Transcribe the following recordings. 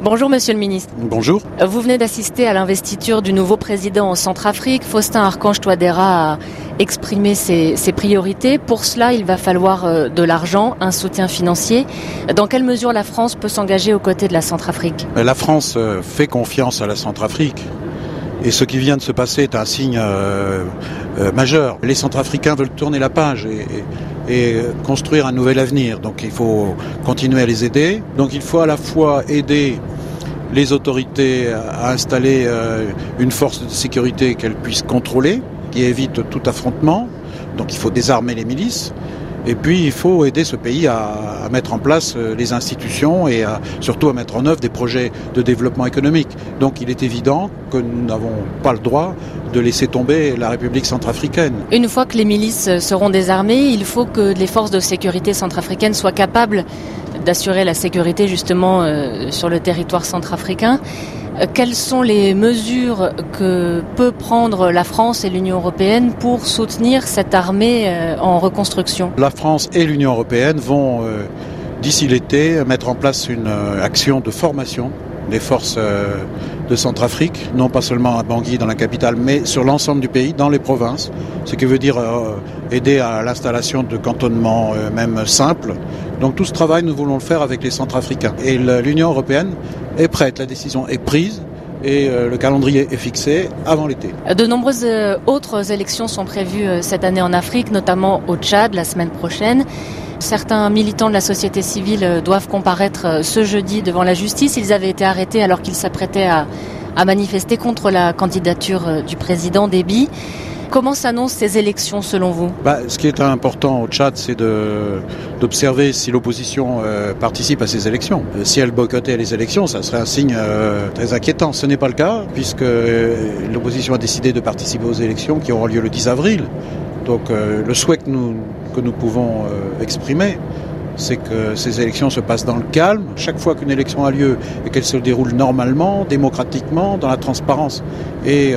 Bonjour Monsieur le Ministre. Bonjour. Vous venez d'assister à l'investiture du nouveau président en Centrafrique. Faustin Archange Touadéra a exprimé ses priorités. Pour cela, il va falloir de l'argent, un soutien financier. Dans quelle mesure la France peut s'engager aux côtés de la Centrafrique ? La France fait confiance à la Centrafrique. Et ce qui vient de se passer est un signe majeur. Les Centrafricains veulent tourner la page et construire un nouvel avenir. Donc il faut continuer à les aider. Donc il faut à la fois aider les autorités à installer une force de sécurité qu'elles puissent contrôler, qui évite tout affrontement. Donc il faut désarmer les milices. Et puis il faut aider ce pays à mettre en place les institutions et surtout à mettre en œuvre des projets de développement économique. Donc il est évident que nous n'avons pas le droit de laisser tomber la République centrafricaine. Une fois que les milices seront désarmées, il faut que les forces de sécurité centrafricaines soient capables d'assurer la sécurité justement sur le territoire centrafricain. Quelles sont les mesures que peut prendre la France et l'Union européenne pour soutenir cette armée en reconstruction ? La France et l'Union européenne vont, d'ici l'été, mettre en place une action de formation des forces de Centrafrique, non pas seulement à Bangui, dans la capitale, mais sur l'ensemble du pays, dans les provinces. Ce qui veut dire aider à l'installation de cantonnements même simples. Donc tout ce travail, nous voulons le faire avec les Centrafricains. Et l'Union européenne est prête, la décision est prise et le calendrier est fixé avant l'été. De nombreuses autres élections sont prévues cette année en Afrique, notamment au Tchad la semaine prochaine. Certains militants de la société civile doivent comparaître ce jeudi devant la justice. Ils avaient été arrêtés alors qu'ils s'apprêtaient à manifester contre la candidature du président Déby. Comment s'annoncent ces élections selon vous ? Ce qui est important au Tchad, c'est d'observer si l'opposition participe à ces élections. Si elle boycottait les élections, ça serait un signe très inquiétant. Ce n'est pas le cas, puisque l'opposition a décidé de participer aux élections qui auront lieu le 10 avril. Donc le souhait que nous pouvons exprimer, c'est que ces élections se passent dans le calme, chaque fois qu'une élection a lieu et qu'elle se déroule normalement, démocratiquement, dans la transparence. Et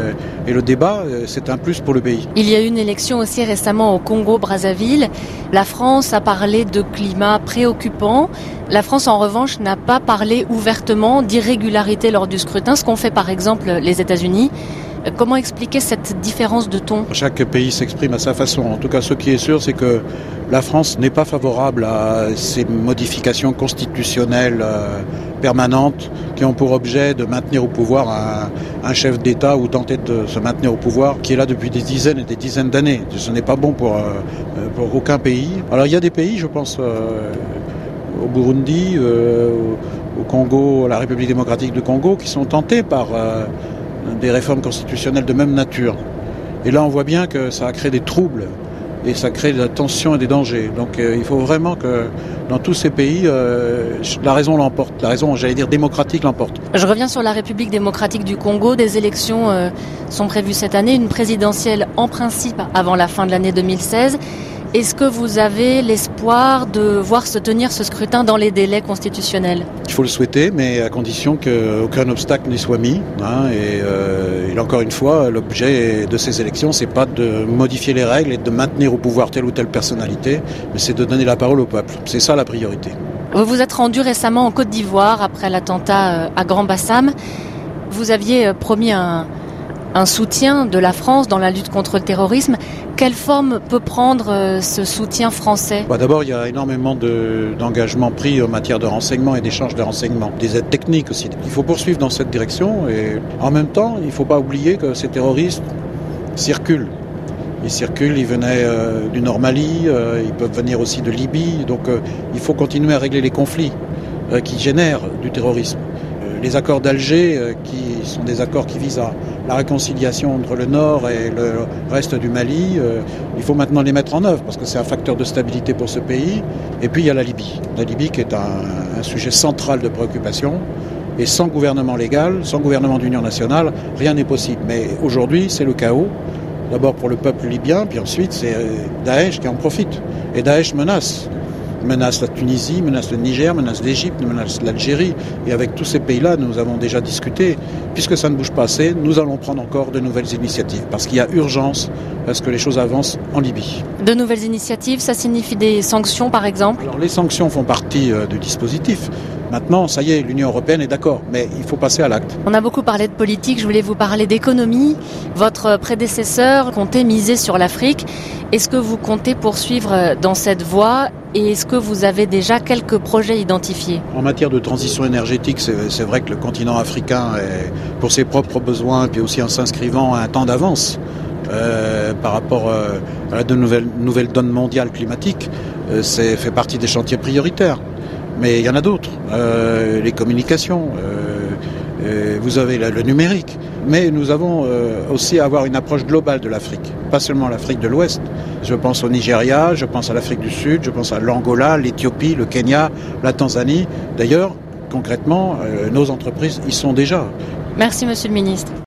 le débat, c'est un plus pour le pays. Il y a eu une élection aussi récemment au Congo-Brazzaville. La France a parlé de climat préoccupant. La France, en revanche, n'a pas parlé ouvertement d'irrégularité lors du scrutin, ce qu'ont fait par exemple les États-Unis. Comment expliquer cette différence de ton ? Chaque pays s'exprime à sa façon. En tout cas, ce qui est sûr, c'est que la France n'est pas favorable à ces modifications constitutionnelles permanentes qui ont pour objet de maintenir au pouvoir un chef d'État ou tenter de se maintenir au pouvoir qui est là depuis des dizaines et des dizaines d'années. Ce n'est pas bon pour aucun pays. Alors il y a des pays, je pense au Burundi, au Congo, la République démocratique du Congo, qui sont tentés par des réformes constitutionnelles de même nature. Et là, on voit bien que ça a créé des troubles et ça crée de la tension et des dangers. Donc il faut vraiment que dans tous ces pays, la raison l'emporte. La raison, j'allais dire, démocratique l'emporte. Je reviens sur la République démocratique du Congo. Des élections sont prévues cette année, une présidentielle en principe avant la fin de l'année 2016. Est-ce que vous avez l'espoir de voir se tenir ce scrutin dans les délais constitutionnels ? Il faut le souhaiter, mais à condition qu'aucun obstacle n'y soit mis. Et encore une fois, l'objet de ces élections, c'est pas de modifier les règles et de maintenir au pouvoir telle ou telle personnalité, mais c'est de donner la parole au peuple. C'est ça la priorité. Vous vous êtes rendu récemment en Côte d'Ivoire après l'attentat à Grand-Bassam. Vous aviez promis un soutien de la France dans la lutte contre le terrorisme. Quelle forme peut prendre ce soutien français ? D'abord, il y a énormément d'engagements pris en matière de renseignement et d'échange de renseignements. Des aides techniques aussi. Il faut poursuivre dans cette direction et en même temps, il ne faut pas oublier que ces terroristes circulent. Ils circulent, ils venaient du Nord Mali, ils peuvent venir aussi de Libye. Donc il faut continuer à régler les conflits qui génèrent du terrorisme. Les accords d'Alger, qui sont des accords qui visent à la réconciliation entre le Nord et le reste du Mali, il faut maintenant les mettre en œuvre parce que c'est un facteur de stabilité pour ce pays. Et puis il y a la Libye. La Libye qui est un sujet central de préoccupation. Et sans gouvernement légal, sans gouvernement d'union nationale, rien n'est possible. Mais aujourd'hui, c'est le chaos. D'abord pour le peuple libyen, puis ensuite c'est Daesh qui en profite. Et Daesh menace la Tunisie, menace le Niger, menace l'Égypte, menace l'Algérie. Et avec tous ces pays-là, nous avons déjà discuté. Puisque ça ne bouge pas assez, nous allons prendre encore de nouvelles initiatives. Parce qu'il y a urgence à ce que les choses avancent en Libye. De nouvelles initiatives, ça signifie des sanctions par exemple ? Alors les sanctions font partie du dispositif. Maintenant, ça y est, l'Union européenne est d'accord, mais il faut passer à l'acte. On a beaucoup parlé de politique, je voulais vous parler d'économie. Votre prédécesseur comptait miser sur l'Afrique. Est-ce que vous comptez poursuivre dans cette voie et est-ce que vous avez déjà quelques projets identifiés ? En matière de transition énergétique, c'est vrai que le continent africain, est, pour ses propres besoins, puis aussi en s'inscrivant à un temps d'avance par rapport à la nouvelle donne mondiale climatique, fait partie des chantiers prioritaires. Mais il y en a d'autres, les communications, vous avez le numérique. Mais nous avons aussi à avoir une approche globale de l'Afrique, pas seulement l'Afrique de l'Ouest. Je pense au Nigeria, je pense à l'Afrique du Sud, je pense à l'Angola, l'Éthiopie, le Kenya, la Tanzanie. D'ailleurs, concrètement, nos entreprises y sont déjà. Merci Monsieur le Ministre.